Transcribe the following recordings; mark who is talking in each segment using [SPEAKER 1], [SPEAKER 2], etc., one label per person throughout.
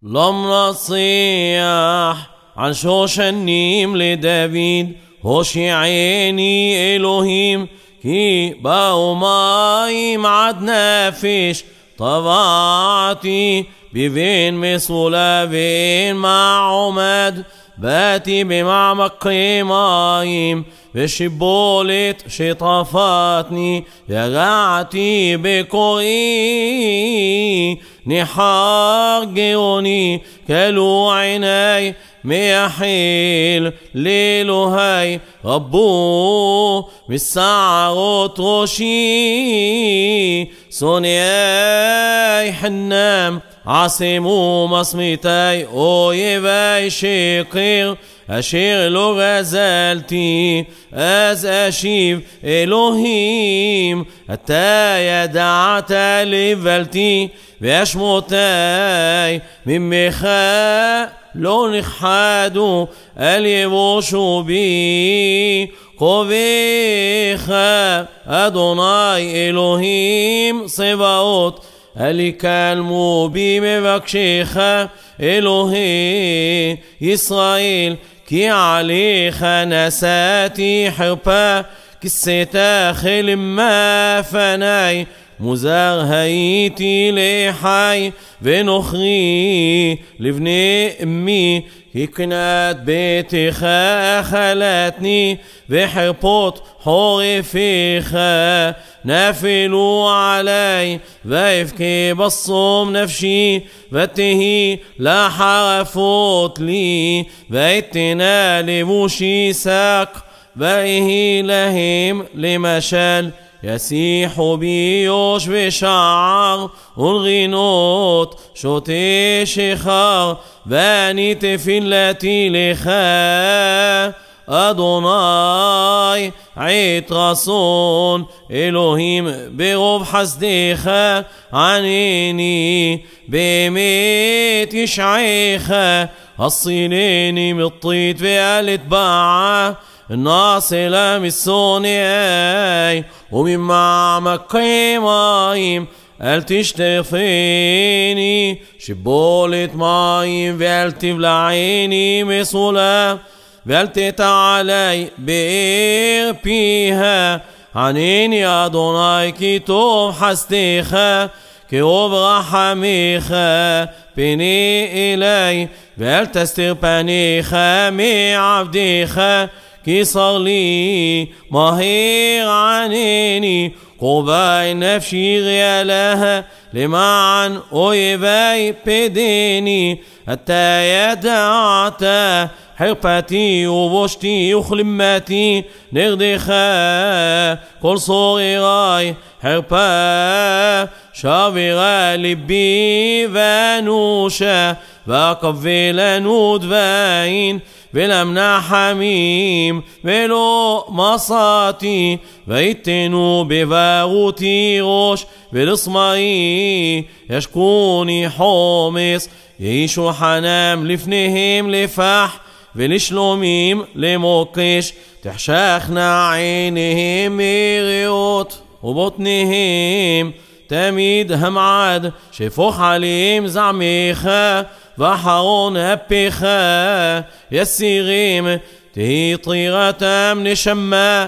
[SPEAKER 1] لم نصيح عن شوشنيم لداود هوشعيني إلهيم كي باو مايم عد نافش طبعتي بفين مسولا فين مع عمد باتي بمعمق مايم بشبولت شطفتني يغعتي بكوي نحاجوني كلو عيني ميحيل ليلو هاي ربو بالسعرات روشي صنياي حنام عاصمو مصمتاي اويباي شقير أشير لو غزلتي أز أشيف إلهيم حتى يدعت لفلتي بأشموتاي من مخاء لو نخادو اليبوشو بي قبيخا أدوناي إلهيم صباوت الكلمو بي مبكشيخا إلهي إسرائيل كي عليخ نساتي حربا كسيتا خل ما فناي مزار هايتي لحي ونخري لبني أمي كي كنات بيتخا خلتني بحربوت حوري فيخا نافلوا علي ويفكي بصوم نفشي وتهي لا حرفوت لي ويتنا لبوشي ساق وإهي لهم لمشال يسيح بيوش بشعر والغنوت شوتي شخار باني تفلتي لخا أدوناي عيت رسول إلهيم برب حسديخا عنيني بميت يشعيخا الصينيني مطيت في الاتباع الناصلة مصوني ومن معمق مايم التشتفيني شبولة مايم فالتبلع عيني مصولة فالتت علي بير بيها عنيني أدوناي كي توب حستيخا كي رحميخا بني إلي فالتستر بنيخا مي عبديخا كي صار لي مهير عنيني قباي نفشي غيالها لمعن أويباي بديني حتى يدعتا حربتي وبوشتي وخلماتي نغدخا كل صغيراي حربا شابغا لبي فانوشا وقفل نود فاين بلمنا حميم بلو مصاتي بيتنو بفاغوتي روش بالصماي يشكوني حومس يعيشوا حنام لفنهم لفح ولشلوميم لموقش تحشاخنا عينهم ميغيوت وبطنهم تميد همعاد شفوخ عليهم زعميخا وحرون هبيخا يسيغيم تهي طيغة من شما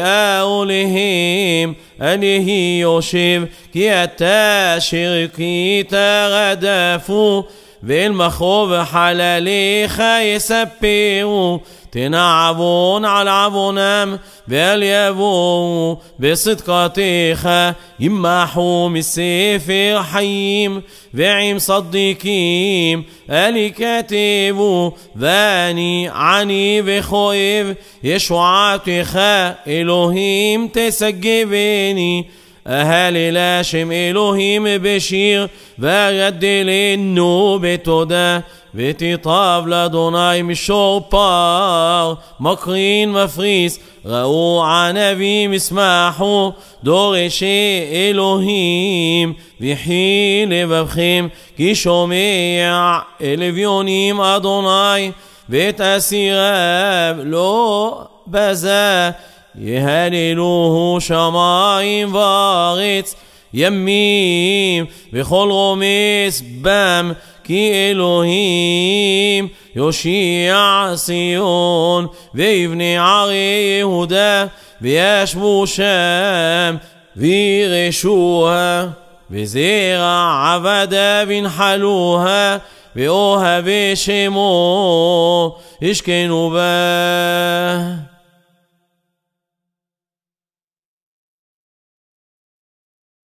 [SPEAKER 1] بأولهم أنه يوشب كي التاشر كي تغدفو بالمخوف حلاليخا يسبيرو تنعبون على عبونام باليابو بصدقاتيخا يمحو من السفر حيم بعيم صديقيم ألي كاتبو ذاني عني بخويف يشوعاتيخا إلهيم تسجبيني أهالي لاشم إلهيم بشير وغدل النوب تودا بتطاب لدوناي مشوبار مقرين مفريس غو عنبي مسمحو دورشي إلهيم بحيل ببخيم كي شوميع إلفيونيم أدوناي بتأسيراب لو بزا يهللوه شمايم وارץ ימים בכל רומס בם כי כי אלוהים יושיע ציון ויבנה ערי יהודה וישבו שם וירשוה וזרע עבדה ונחלוה ואוהבי שמו ישכנו בה.